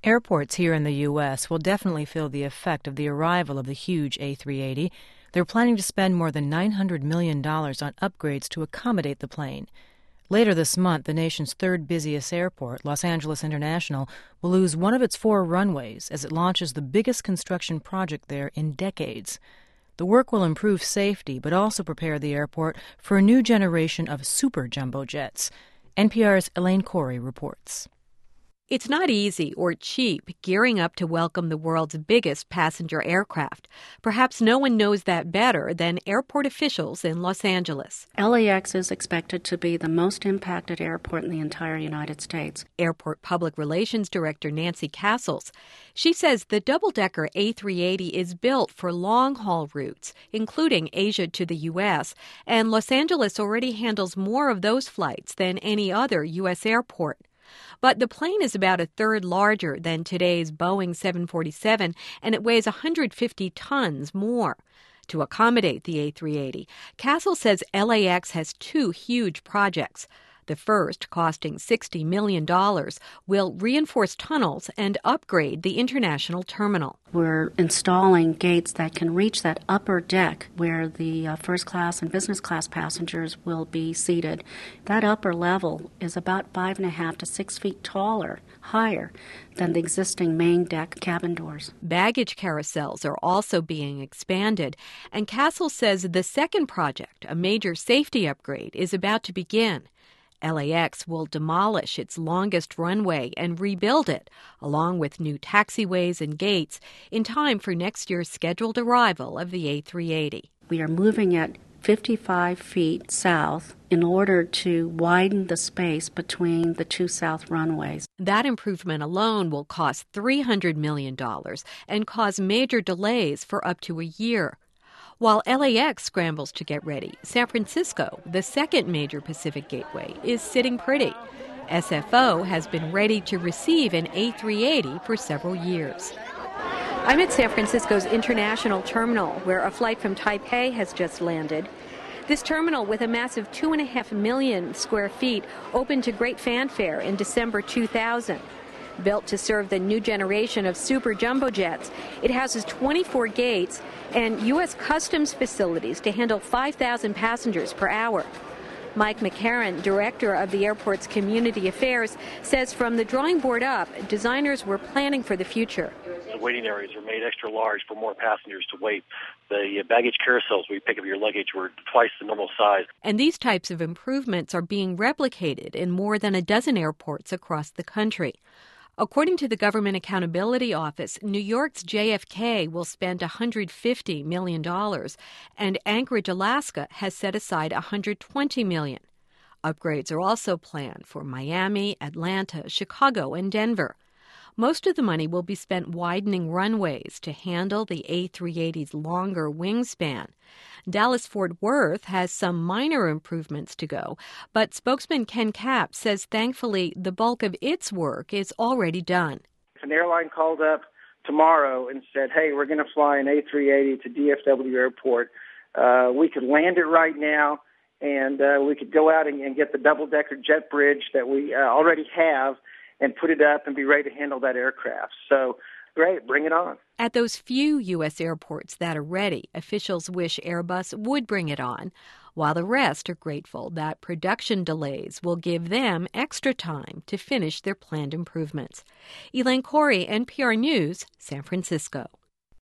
Airports here in the U.S. will definitely feel the effect of the arrival of the huge A380. They're planning to spend more than $900 million on upgrades to accommodate the plane. Later this month, the nation's third busiest airport, Los Angeles International, will lose one of its 4 runways as it launches the biggest construction project there in decades. The work will improve safety, but also prepare the airport for a new generation of super jumbo jets. NPR's Elaine Corey reports. It's not easy or cheap gearing up to welcome the world's biggest passenger aircraft. Perhaps no one knows that better than airport officials in Los Angeles. LAX is expected to be the most impacted airport in the entire United States. Airport Public Relations Director Nancy Castles. She says the double-decker A380 is built for long-haul routes, including Asia to the U.S., and Los Angeles already handles more of those flights than any other U.S. airport. But the plane is about a third larger than today's Boeing 747, and it weighs 150 tons more. To accommodate the A380, Castle says LAX has 2 huge projects. The first, costing $60 million, will reinforce tunnels and upgrade the international terminal. We're installing gates that can reach that upper deck where the first class and business class passengers will be seated. That upper level is about 5.5 to 6 feet taller, higher than the existing main deck cabin doors. Baggage carousels are also being expanded, and Castle says the second project, a major safety upgrade, is about to begin. LAX will demolish its longest runway and rebuild it, along with new taxiways and gates, in time for next year's scheduled arrival of the A380. We are moving at 55 feet south in order to widen the space between the 2 south runways. That improvement alone will cost $300 million and cause major delays for up to a year. While LAX scrambles to get ready, San Francisco, the second major Pacific gateway, is sitting pretty. SFO has been ready to receive an A380 for several years. I'm at San Francisco's International Terminal, where a flight from Taipei has just landed. This terminal, with a massive 2.5 million square feet, opened to great fanfare in December 2000. Built to serve the new generation of super jumbo jets, it houses 24 gates and U.S. Customs facilities to handle 5,000 passengers per hour. Mike McCarran, director of the airport's community affairs, says from the drawing board up, designers were planning for the future. The waiting areas are made extra large for more passengers to wait. The baggage carousels where you pick up your luggage were twice the normal size. And these types of improvements are being replicated in more than a dozen airports across the country. According to the Government Accountability Office, New York's JFK will spend $150 million, and Anchorage, Alaska, has set aside $120 million. Upgrades are also planned for Miami, Atlanta, Chicago, and Denver. Most of the money will be spent widening runways to handle the A380's longer wingspan. Dallas-Fort Worth has some minor improvements to go, but spokesman Ken Capps says thankfully the bulk of its work is already done. If an airline called up tomorrow and said, hey, we're going to fly an A380 to DFW Airport, we could land it right now, and we could go out and get the double-decker jet bridge that we already have and put it up and be ready to handle that aircraft. So, great, bring it on. At those few U.S. airports that are ready, officials wish Airbus would bring it on, while the rest are grateful that production delays will give them extra time to finish their planned improvements. Elaine Corey, NPR News, San Francisco.